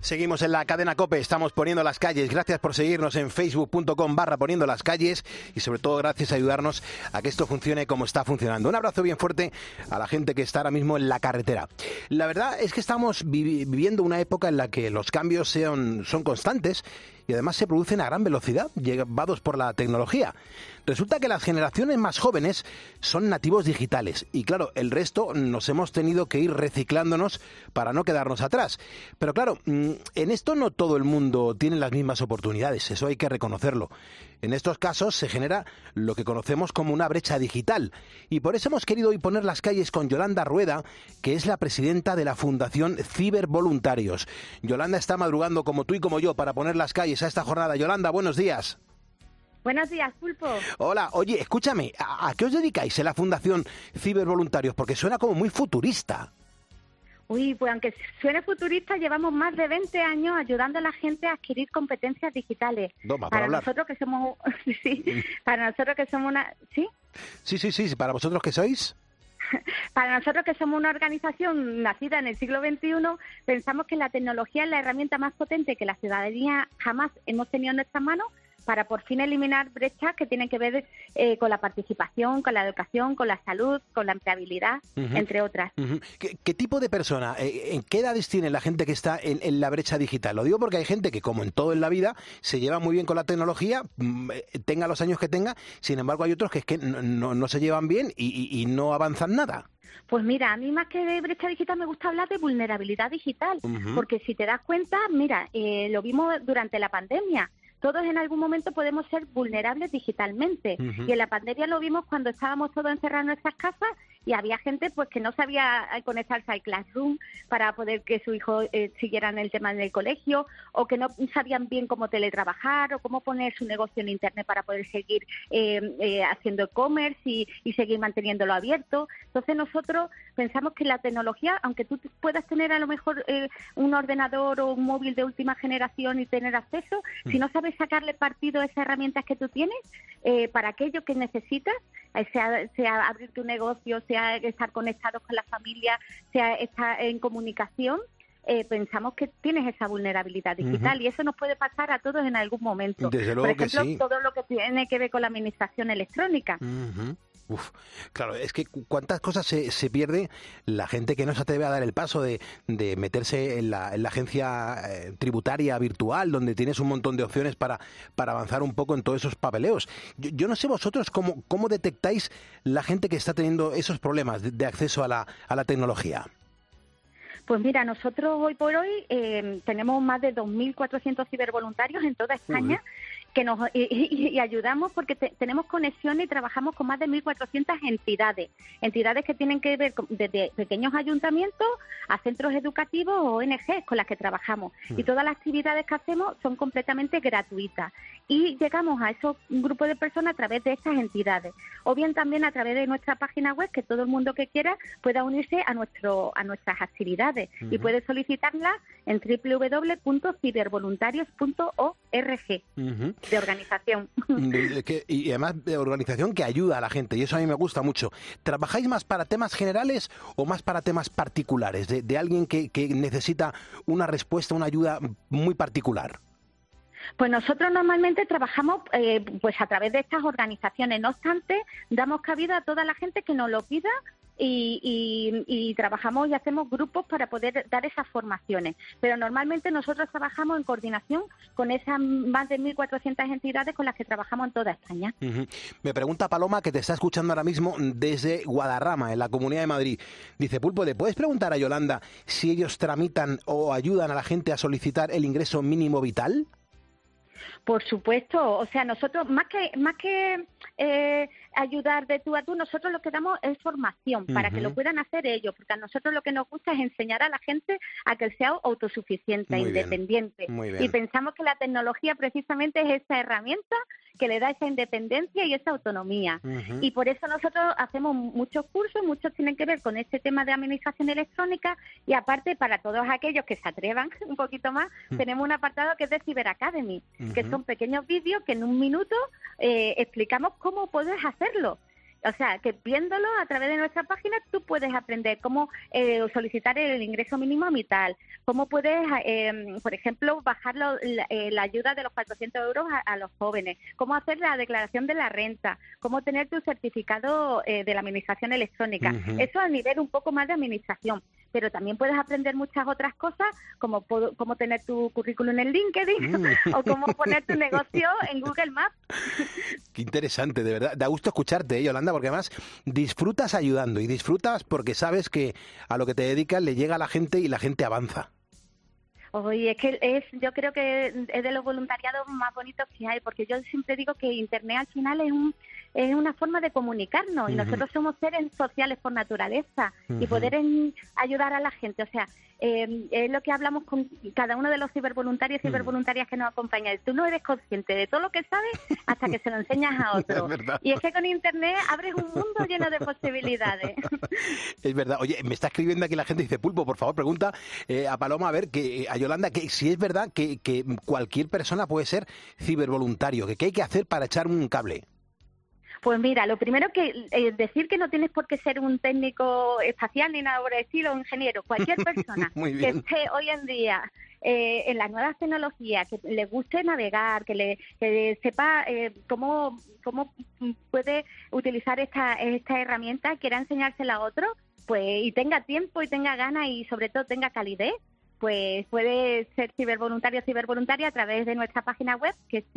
Seguimos en la cadena COPE, estamos poniendo las calles. Gracias por seguirnos en facebook.com/poniendo las calles y sobre todo gracias a ayudarnos a que esto funcione como está funcionando. Un abrazo bien fuerte a la gente que está ahora mismo en la carretera. La verdad es que estamos viviendo una época en la que los cambios son constantes y además se producen a gran velocidad, llevados por la tecnología. Resulta que las generaciones más jóvenes son nativos digitales y claro, el resto nos hemos tenido que ir reciclándonos para no quedarnos atrás. Pero claro, en esto no todo el mundo tiene las mismas oportunidades, eso hay que reconocerlo. En estos casos se genera lo que conocemos como una brecha digital y por eso hemos querido hoy poner las calles con Yolanda Rueda, que es la presidenta de la Fundación Cibervoluntarios. Yolanda está madrugando como tú y como yo para poner las calles a esta jornada. Yolanda, buenos días. Buenos días, Pulpo. Hola, oye, escúchame, ¿a qué os dedicáis en la Fundación Cibervoluntarios? Porque suena como muy futurista. Uy, pues aunque suene futurista, llevamos más de 20 años ayudando a la gente a adquirir competencias digitales. Toma, para hablar. nosotros que somos, sí, para nosotros que somos una, ¿sí? Sí, ¿para vosotros qué sois? Para nosotros que somos una organización nacida en el siglo XXI, pensamos que la tecnología es la herramienta más potente que la ciudadanía jamás hemos tenido en nuestras manos para por fin eliminar brechas que tienen que ver con la participación, con la educación, con la salud, con la empleabilidad, entre otras. ¿Qué tipo de persona, en qué edades tiene la gente que está en la brecha digital? Lo digo porque hay gente que, como en todo en la vida, se lleva muy bien con la tecnología, tenga los años que tenga, sin embargo hay otros que es que no se llevan bien y no avanzan nada. Pues mira, a mí más que de brecha digital me gusta hablar de vulnerabilidad digital, porque si te das cuenta, mira, lo vimos durante la pandemia. Todos en algún momento podemos ser vulnerables digitalmente. Y en la pandemia lo vimos cuando estábamos todos encerrados en nuestras casas y había gente pues que no sabía conectarse al Classroom para poder que su hijo siguiera en el tema en el colegio, o que no sabían bien cómo teletrabajar o cómo poner su negocio en Internet para poder seguir haciendo e-commerce y seguir manteniéndolo abierto. Entonces nosotros pensamos que la tecnología, aunque tú puedas tener a lo mejor un ordenador o un móvil de última generación y tener acceso, si no sabes sacarle partido a esas herramientas que tú tienes para aquello que necesitas, sea abrir tu negocio, sea estar conectados con la familia, sea estar en comunicación, pensamos que tienes esa vulnerabilidad digital y eso nos puede pasar a todos en algún momento. Desde luego. Por ejemplo, que sí. todo lo que tiene que ver con la administración electrónica. Claro, es que cuántas cosas se pierde la gente que no se atreve a dar el paso de meterse en la agencia tributaria virtual, donde tienes un montón de opciones para avanzar un poco en todos esos papeleos. Yo no sé vosotros cómo detectáis la gente que está teniendo esos problemas de acceso a la tecnología. Pues mira, nosotros hoy por hoy tenemos más de 2.400 cibervoluntarios en toda España que nos y ayudamos porque tenemos conexiones y trabajamos con más de 1.400 entidades que tienen que ver desde pequeños ayuntamientos a centros educativos o ONGs con las que trabajamos. Y todas las actividades que hacemos son completamente gratuitas. Y llegamos a esos grupos de personas a través de estas entidades. O bien también a través de nuestra página web, que todo el mundo que quiera pueda unirse a nuestras actividades. Y puede solicitarlas en www.cibervoluntarios.org. De organización. Y además de organización que ayuda a la gente, y eso a mí me gusta mucho. ¿Trabajáis más para temas generales o más para temas particulares, de alguien que necesita una respuesta, una ayuda muy particular? Pues nosotros normalmente trabajamos pues a través de estas organizaciones. No obstante, damos cabida a toda la gente que nos lo pida y trabajamos y hacemos grupos para poder dar esas formaciones. Pero normalmente nosotros trabajamos en coordinación con esas más de 1.400 entidades con las que trabajamos en toda España. Me pregunta Paloma, que te está escuchando ahora mismo desde Guadarrama, en la Comunidad de Madrid. Dice, Pulpo, ¿le puedes preguntar a Yolanda si ellos tramitan o ayudan a la gente a solicitar el ingreso mínimo vital? Por supuesto, o sea, nosotros más que ayudar de tú a tú, nosotros lo que damos es formación para que lo puedan hacer ellos, porque a nosotros lo que nos gusta es enseñar a la gente a que sea autosuficiente, independiente. Y pensamos que la tecnología precisamente es esa herramienta que le da esa independencia y esa autonomía. Y por eso nosotros hacemos muchos cursos, muchos tienen que ver con este tema de administración electrónica, y aparte para todos aquellos que se atrevan un poquito más, tenemos un apartado que es de Cyber Academy, que son pequeños vídeos que en un minuto explicamos cómo puedes hacerlo. O sea, que viéndolo a través de nuestra página tú puedes aprender cómo solicitar el ingreso mínimo vital, cómo puedes, por ejemplo, bajar la ayuda de los 400 euros a los jóvenes, cómo hacer la declaración de la renta, cómo tener tu certificado de la administración electrónica. Uh-huh. Eso a nivel un poco más de administración. Pero también puedes aprender muchas otras cosas, como cómo tener tu currículum en LinkedIn o cómo poner tu negocio en Google Maps. Qué interesante, de verdad. Da gusto escucharte, Yolanda, porque además disfrutas ayudando y disfrutas porque sabes que a lo que te dedicas le llega a la gente y la gente avanza. Oye, es que yo creo que es de los voluntariados más bonitos que hay, porque yo siempre digo que Internet al final es una forma de comunicarnos, y nosotros somos seres sociales por naturaleza, y poder ayudar a la gente, o sea, es lo que hablamos con cada uno de los cibervoluntarios y cibervoluntarias que nos acompañan. Tú no eres consciente de todo lo que sabes hasta que se lo enseñas a otro. Y es que con Internet abres un mundo lleno de posibilidades. Es verdad. Oye, me está escribiendo aquí la gente, dice, Pulpo, por favor, pregunta a Paloma, a ver, a Yolanda, que si es verdad que cualquier persona puede ser cibervoluntario, que qué hay que hacer para echar un cable. Pues mira, lo primero que decir que no tienes por qué ser un técnico espacial ni nada por el estilo, ingeniero. Cualquier persona que esté hoy en día en las nuevas tecnologías, que le guste navegar, que sepa cómo puede utilizar esta herramienta, quiera enseñársela a otro, pues y tenga tiempo y tenga ganas y sobre todo tenga calidez, pues puede ser cibervoluntario o cibervoluntaria a través de nuestra página web, que es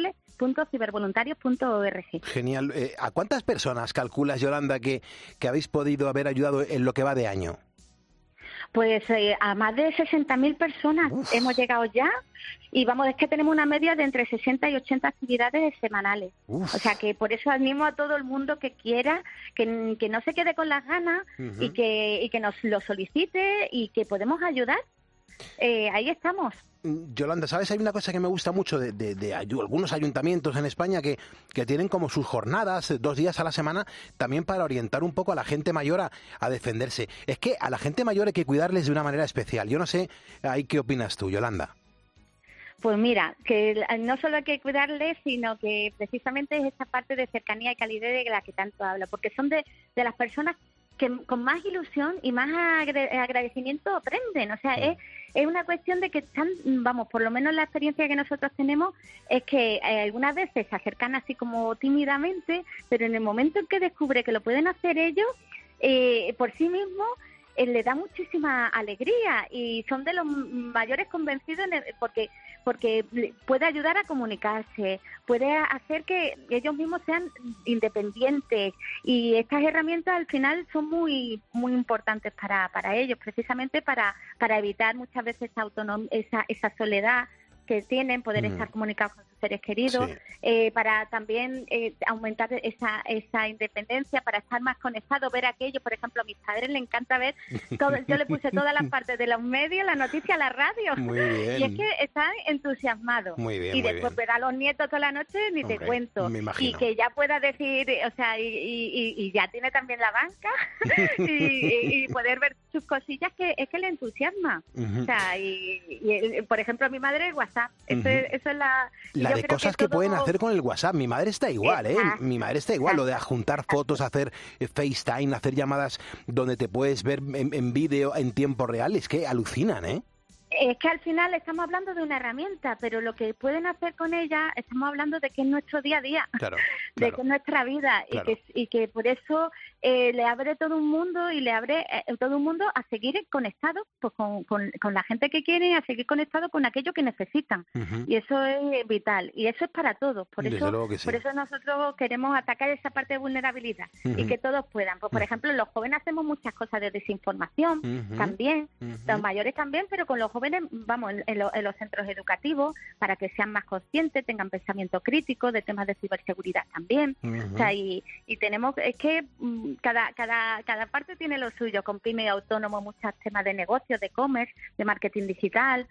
www.cibervoluntarios.org. Genial. ¿A cuántas personas calculas, Yolanda, que habéis podido haber ayudado en lo que va de año? Pues a más de 60.000 personas hemos llegado ya, y es que tenemos una media de entre 60 y 80 actividades semanales. O sea que por eso animo a todo el mundo que quiera, que no se quede con las ganas y que nos lo solicite y que podemos ayudar. Ahí estamos. Yolanda, ¿sabes? Hay una cosa que me gusta mucho de algunos ayuntamientos en España que tienen como sus jornadas 2 días a la semana también para orientar un poco a la gente mayor a defenderse. Es que a la gente mayor hay que cuidarles de una manera especial. Yo no sé, ahí ¿qué opinas tú, Yolanda? Pues mira, que no solo hay que cuidarles, sino que precisamente es esa parte de cercanía y calidez de la que tanto hablo, porque son de las personas que con más ilusión y más agradecimiento aprenden. O sea, es una cuestión de que están, por lo menos la experiencia que nosotros tenemos es que algunas veces se acercan así como tímidamente, pero en el momento en que descubre que lo pueden hacer ellos por sí mismos, le da muchísima alegría, y son de los mayores convencidos porque puede ayudar a comunicarse, puede hacer que ellos mismos sean independientes, y estas herramientas al final son muy muy importantes para ellos, precisamente para evitar muchas veces esa soledad que tienen, poder estar comunicados con sus seres queridos, para también aumentar esa independencia, para estar más conectados, ver aquello. Por ejemplo, a mis padres les encanta ver yo le puse todas las partes de los medios, la noticia, la radio. Muy bien. Y es que están entusiasmados. Muy bien, y después ver a los nietos toda la noche, ni te cuento. Me imagino. Y que ya pueda decir, o sea, y ya tiene también la banca, y poder ver sus cosillas, que es que le entusiasma. O sea, y por ejemplo, a mi madre, WhatsApp. Eso es la de cosas que pueden hacer con el WhatsApp. Mi madre está igual, Mi madre está igual. Lo de adjuntar fotos, hacer FaceTime, hacer llamadas donde te puedes ver en vídeo en tiempo real. Es que alucinan, Es que al final estamos hablando de una herramienta, pero lo que pueden hacer con ella, estamos hablando de que es nuestro día a día, de que es nuestra vida, y que por eso le abre todo un mundo, y le abre todo un mundo a seguir conectados pues, con la gente que quieren, a seguir conectados con aquello que necesitan. Y eso es vital, y eso es para todos. Por eso nosotros queremos atacar esa parte de vulnerabilidad, y que todos puedan. Pues, por ejemplo, los jóvenes hacemos muchas cosas de desinformación también, los mayores también, pero con los jóvenes, en los centros educativos, para que sean más conscientes, tengan pensamiento crítico de temas de ciberseguridad también. O sea, y tenemos, es que cada parte tiene lo suyo, con pyme autónomo, muchos temas de negocios, de e-commerce, de marketing digital.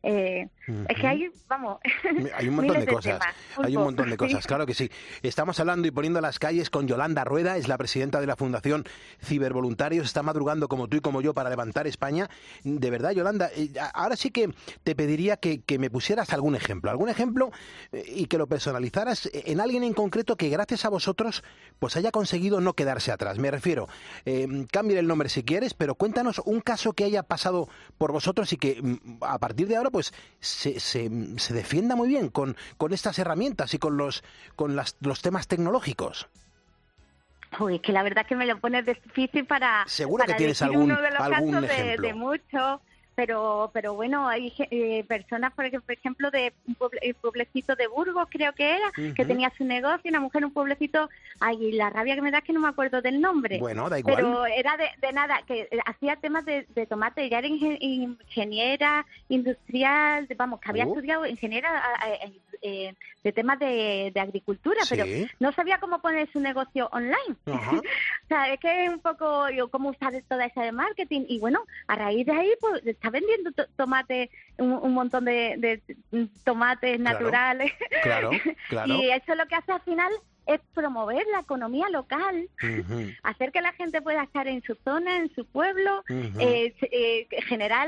Es que hay, vamos, hay un montón de cosas, temas, hay un montón de cosas, claro que sí. Estamos hablando y poniendo las calles con Yolanda Rueda, es la presidenta de la Fundación Cibervoluntarios, está madrugando como tú y como yo para levantar España. De verdad, Yolanda, ahora sí que te pediría que me pusieras algún ejemplo, y que lo personalizaras en alguien en concreto que gracias a vosotros pues haya conseguido no quedarse atrás. Me refiero, cambia el nombre si quieres, pero cuéntanos un caso que haya pasado por vosotros y que a partir de ahora pues se defienda muy bien con estas herramientas y con los temas tecnológicos. Uy, que la verdad es que me lo pones difícil para seguro que tienes decir uno de los algún casos ejemplo. De muchos, pero bueno, hay personas, por ejemplo, de un pueblecito de Burgos, creo que era, que tenía su negocio, una mujer en un pueblecito, ay, la rabia que me da es que no me acuerdo del nombre. Bueno, da igual. Pero era de nada, que hacía temas de tomate, ya era ingeniera industrial, vamos, que había estudiado ingeniera de temas de agricultura, ¿sí? Pero no sabía cómo poner su negocio online. Ajá. O sea, es que es un poco cómo usar toda esa de marketing. Y bueno, a raíz de ahí, pues está vendiendo tomate, un montón de tomates naturales. Claro. Y eso lo que hace al final es promover la economía local, hacer que la gente pueda estar en su zona, en su pueblo, generar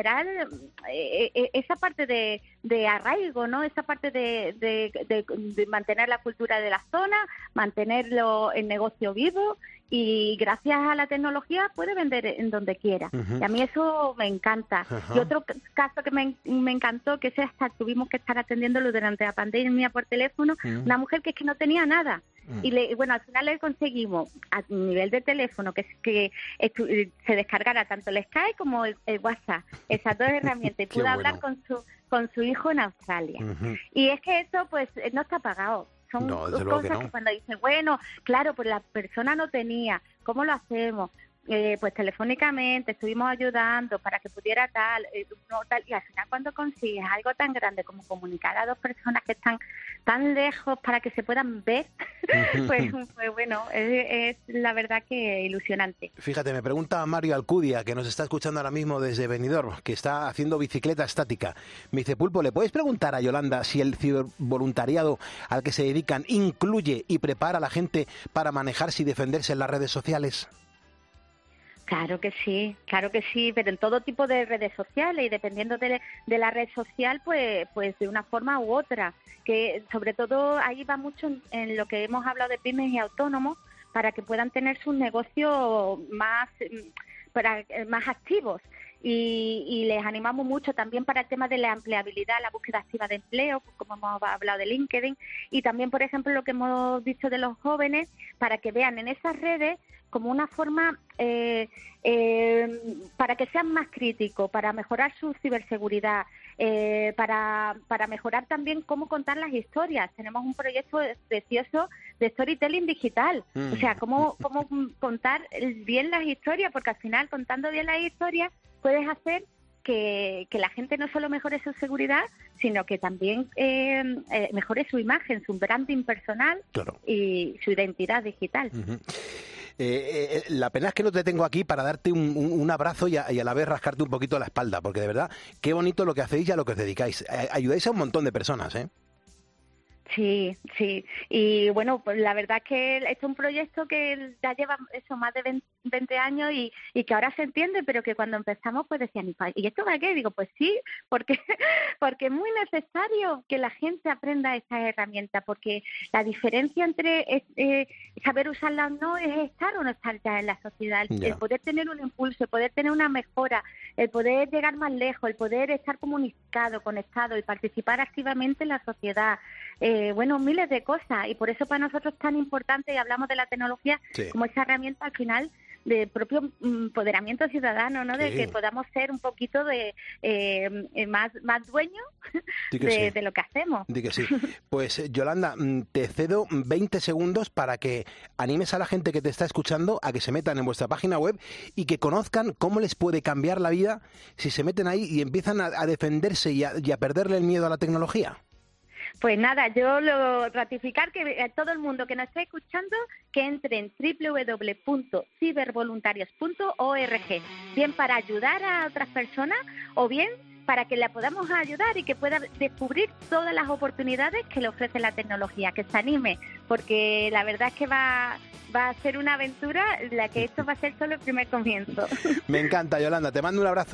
esa parte de arraigo, ¿no? Esa parte de mantener la cultura de la zona, mantenerlo el negocio vivo, y gracias a la tecnología puede vender en donde quiera. Y a mí eso me encanta. Y otro caso que me encantó, que hasta tuvimos que estar atendiéndolo durante la pandemia por teléfono, una mujer que es que no tenía nada. Y bueno, al final le conseguimos a nivel de teléfono que se descargara tanto el Skype como el WhatsApp, esas dos herramientas, y pudo hablar con su hijo en Australia. Y es que eso pues no está pagado. Son cosas que cuando dicen, bueno, claro, pues la persona no tenía, ¿cómo lo hacemos? Pues telefónicamente estuvimos ayudando para que pudiera tal, y al final cuando consigues algo tan grande como comunicar a dos personas que están tan lejos para que se puedan ver, pues bueno, es la verdad que ilusionante. Fíjate, me pregunta Mario Alcudia, que nos está escuchando ahora mismo desde Benidorm, que está haciendo bicicleta estática. Me dice, Pulpo, ¿le puedes preguntar a Yolanda si el cibervoluntariado al que se dedican incluye y prepara a la gente para manejarse y defenderse en las redes sociales? Claro que sí, pero en todo tipo de redes sociales, y dependiendo de la red social, pues de una forma u otra, que sobre todo ahí va mucho en lo que hemos hablado de pymes y autónomos, para que puedan tener sus negocios más activos. Y les animamos mucho también para el tema de la empleabilidad, la búsqueda activa de empleo, como hemos hablado de LinkedIn, y también, por ejemplo, lo que hemos dicho de los jóvenes, para que vean en esas redes como una forma para que sean más críticos, para mejorar su ciberseguridad, para mejorar también cómo contar las historias. Tenemos un proyecto precioso de storytelling digital, o sea, cómo contar bien las historias, porque al final, contando bien las historias, puedes hacer que la gente no solo mejore su seguridad, sino que también mejore su imagen, su branding personal, claro, y su identidad digital. La pena es que no te tengo aquí para darte un abrazo y a la vez rascarte un poquito la espalda, porque de verdad, qué bonito lo que hacéis y a lo que os dedicáis. Ayudáis a un montón de personas, ¿eh? Sí. Y bueno, pues la verdad es que este es un proyecto que ya lleva más de 20 años y que ahora se entiende, pero que cuando empezamos pues decían, ¿y esto para qué? Digo, pues sí, porque es muy necesario que la gente aprenda estas herramientas, porque la diferencia entre saber usarlas o no es estar o no estar ya en la sociedad, el poder tener un impulso, el poder tener una mejora, el poder llegar más lejos, el poder estar comunicado, conectado y participar activamente en la sociedad. Bueno, miles de cosas, y por eso para nosotros es tan importante, y hablamos de la tecnología como esa herramienta al final de propio empoderamiento ciudadano, ¿no? De que podamos ser un poquito de más dueños de lo que hacemos. Di que sí. Pues Yolanda, te cedo 20 segundos para que animes a la gente que te está escuchando a que se metan en vuestra página web y que conozcan cómo les puede cambiar la vida si se meten ahí y empiezan a defenderse y a perderle el miedo a la tecnología. Pues nada, yo lo ratificar que a todo el mundo que nos esté escuchando que entre en www.cibervoluntarios.org, bien para ayudar a otras personas o bien para que la podamos ayudar y que pueda descubrir todas las oportunidades que le ofrece la tecnología, que se anime, porque la verdad es que va a ser una aventura, la que esto va a ser solo el primer comienzo. Me encanta, Yolanda, te mando un abrazo.